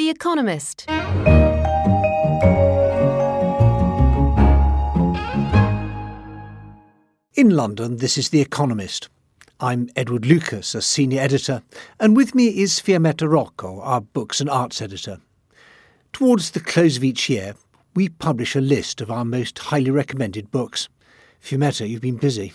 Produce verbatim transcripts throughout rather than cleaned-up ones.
The Economist. In London, this is The Economist. I'm Edward Lucas, a senior editor, and with me is Fiammetta Rocco, our books and arts editor. Towards the close of each year, we publish a list of our most highly recommended books. Fiammetta, you've been busy.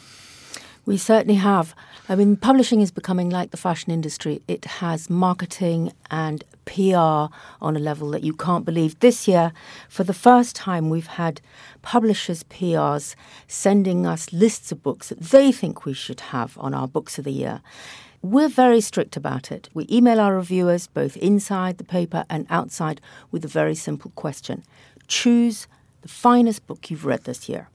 We certainly have. I mean, publishing is becoming like the fashion industry. It has marketing and P R on a level that you can't believe. This year, for the first time, we've had publishers' P Rs sending us lists of books that they think we should have on our Books of the Year. We're very strict about it. We email our reviewers, both inside the paper and outside, with a very simple question. Choose the finest book you've read this year.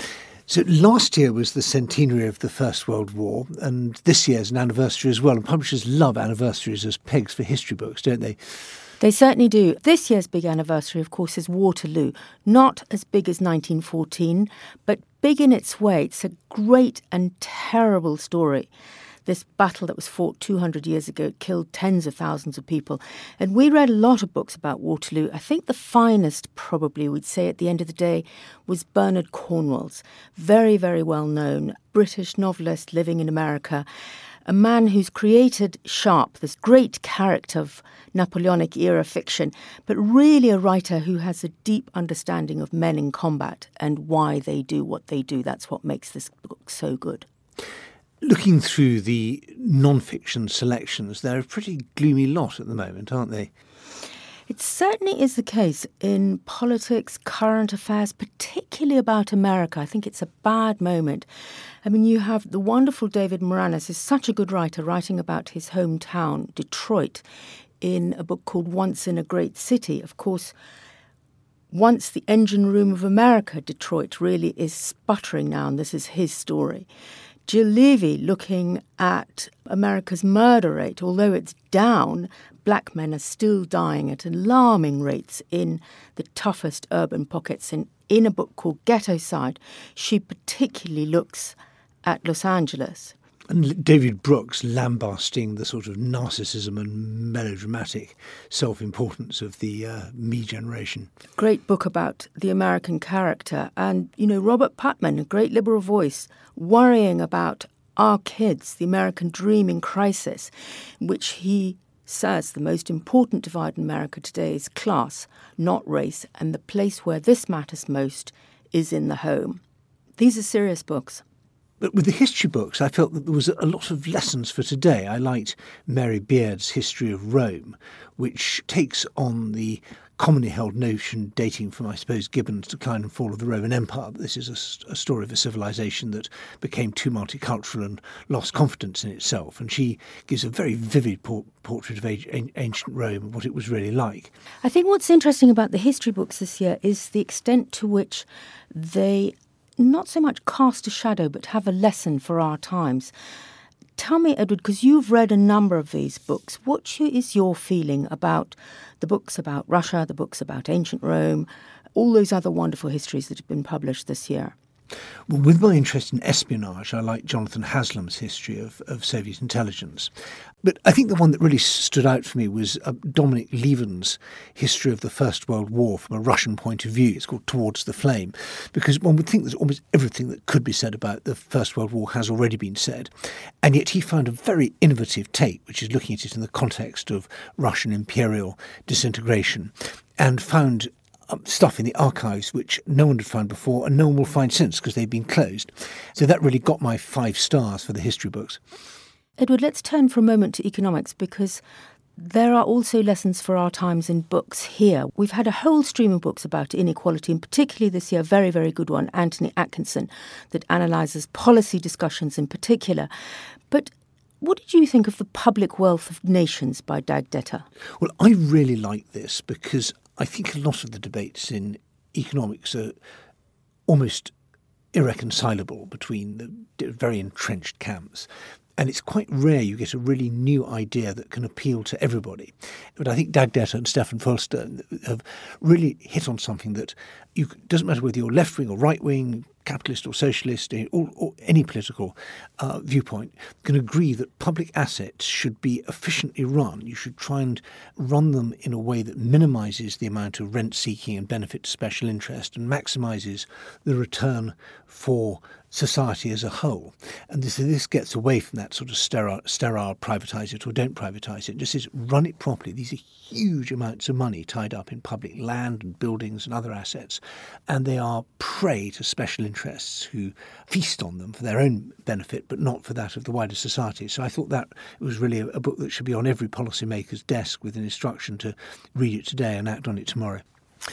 So last year was the centenary of the First World War, and this year's an anniversary as well. And publishers love anniversaries as pegs for history books, don't they? They certainly do. This year's big anniversary, of course, is Waterloo. Not as big as nineteen fourteen, but big in its way. It's a great and terrible story. This battle that was fought two hundred years ago killed tens of thousands of people. And we read a lot of books about Waterloo. I think the finest, probably, we'd say at the end of the day, was Bernard Cornwell's. Very, very well known British novelist living in America. A man who's created Sharpe, this great character of Napoleonic era fiction, but really a writer who has a deep understanding of men in combat and why they do what they do. That's what makes this book so good. Looking through the non-fiction selections, they're a pretty gloomy lot at the moment, aren't they? It certainly is the case in politics, current affairs, particularly about America. I think it's a bad moment. I mean, you have the wonderful David Moranis, who's such a good writer, writing about his hometown, Detroit, in a book called Once in a Great City. Of course, once the engine room of America, Detroit really is sputtering now, and this is his story. Jill Levy looking at America's murder rate. Although it's down, black men are still dying at alarming rates in the toughest urban pockets. And in a book called Ghettoside, she particularly looks at Los Angeles. And David Brooks lambasting the sort of narcissism and melodramatic self-importance of the uh, me generation. Great book about the American character. And, you know, Robert Putnam, a great liberal voice, worrying about our kids, the American dream in crisis, in which he says the most important divide in America today is class, not race, and the place where this matters most is in the home. These are serious books. But with the history books, I felt that there was a lot of lessons for today. I liked Mary Beard's History of Rome, which takes on the commonly held notion dating from, I suppose, Gibbon's Decline and Fall of the Roman Empire. This is a, a story of a civilization that became too multicultural and lost confidence in itself. And she gives a very vivid por- portrait of age, ancient Rome and what it was really like. I think what's interesting about the history books this year is the extent to which they not so much cast a shadow, but have a lesson for our times. Tell me, Edward, because you've read a number of these books, what is your feeling about the books about Russia, the books about ancient Rome, all those other wonderful histories that have been published this year? Well, with my interest in espionage, I like Jonathan Haslam's history of, of Soviet intelligence. But I think the one that really stood out for me was uh, Dominic Lieven's history of the First World War from a Russian point of view. It's called Towards the Flame, because one would think that almost everything that could be said about the First World War has already been said. And yet he found a very innovative take, which is looking at it in the context of Russian imperial disintegration, and found stuff in the archives which no one had found before and no one will find since because they've been closed. So that really got my five stars for the history books. Edward, let's turn for a moment to economics, because there are also lessons for our times in books here. We've had a whole stream of books about inequality, and particularly this year, a very, very good one, Anthony Atkinson, that analyses policy discussions in particular. But what did you think of The Public Wealth of Nations by Dag Detter? Well, I really like this because I think a lot of the debates in economics are almost irreconcilable between the very entrenched camps. And it's quite rare you get a really new idea that can appeal to everybody. But I think Dag Detter and Stefan Fölster have really hit on something that you, doesn't matter whether you're left-wing or right-wing, capitalist or socialist, or, or any political uh, viewpoint, can agree that public assets should be efficiently run. You should try and run them in a way that minimises the amount of rent-seeking and benefit to special interest and maximises the return for society as a whole. And this, this gets away from that sort of sterile, sterile privatise it or don't privatise it. It just says run it properly. These are huge amounts of money tied up in public land and buildings and other assets, and they are prey to special interests who feast on them for their own benefit, but not for that of the wider society. So I thought that it was really a, a book that should be on every policymaker's desk with an instruction to read it today and act on it tomorrow.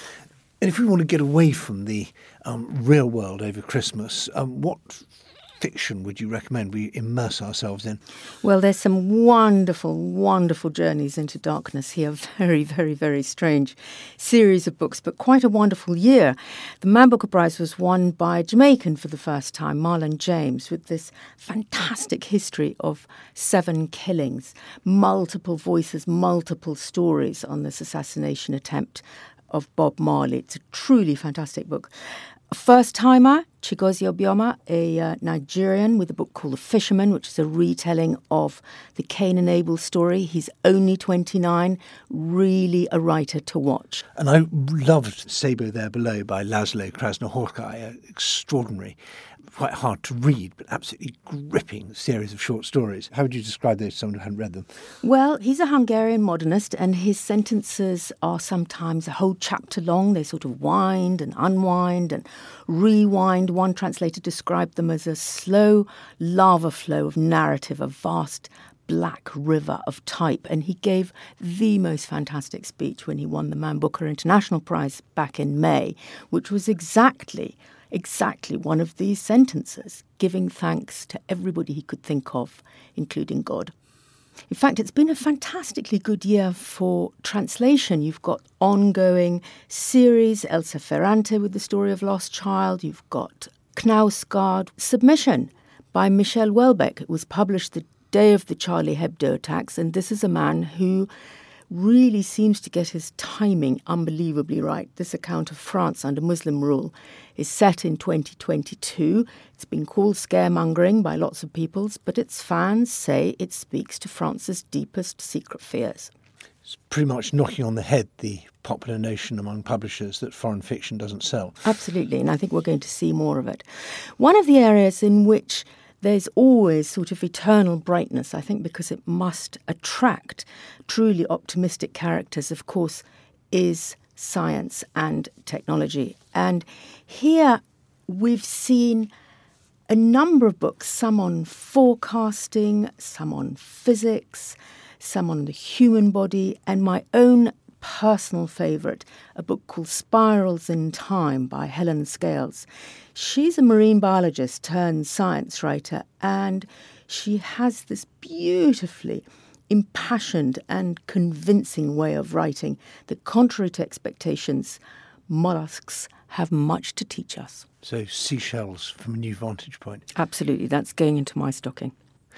And if we want to get away from the um, real world over Christmas, um, what fiction would you recommend we immerse ourselves in? Well, there's some wonderful, wonderful journeys into darkness here. Very, very, very strange series of books, but quite a wonderful year. The Man Booker Prize was won by a Jamaican for the first time, Marlon James, with this fantastic history of seven killings, multiple voices, multiple stories on this assassination attempt of Bob Marley. It's a truly fantastic book. A first-timer, Chigozie Obioma, a uh, Nigerian, with a book called The Fisherman, which is a retelling of the Cain and Abel story. He's only twenty-nine, really a writer to watch. And I loved Sabo There Below by Laszlo Krasznahorkai, extraordinary, quite hard to read, but absolutely gripping series of short stories. How would you describe those to someone who hadn't read them? Well, he's a Hungarian modernist, and his sentences are sometimes a whole chapter long. They sort of wind and unwind and rewind. One translator described them as a slow lava flow of narrative, a vast black river of type. And he gave the most fantastic speech when he won the Man Booker International Prize back in May, which was exactly Exactly one of these sentences, giving thanks to everybody he could think of, including God. In fact, it's been a fantastically good year for translation. You've got ongoing series, Elsa Ferrante with The Story of Lost Child. You've got Knausgard, Submission by Michel Houellebecq. It was published the day of the Charlie Hebdo attacks, and this is a man who really seems to get his timing unbelievably right. This account of France under Muslim rule is set in twenty twenty-two. It's been called scaremongering by lots of peoples, but its fans say it speaks to France's deepest secret fears. It's pretty much knocking on the head the popular notion among publishers that foreign fiction doesn't sell. Absolutely, and I think we're going to see more of it. One of the areas in which there's always sort of eternal brightness, I think, because it must attract truly optimistic characters, of course, is science and technology. And here we've seen a number of books, some on forecasting, some on physics, some on the human body, and my own personal favourite, a book called Spirals in Time by Helen Scales. She's a marine biologist turned science writer, and she has this beautifully impassioned and convincing way of writing that, contrary to expectations, mollusks have much to teach us. So seashells from a new vantage point. Absolutely, that's going into my stocking.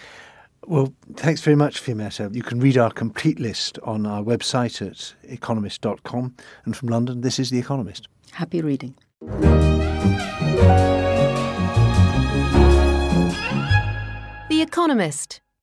Well, thanks very much, Fiammetta. You can read our complete list on our website at economist dot com. And from London, this is The Economist. Happy reading. The Economist.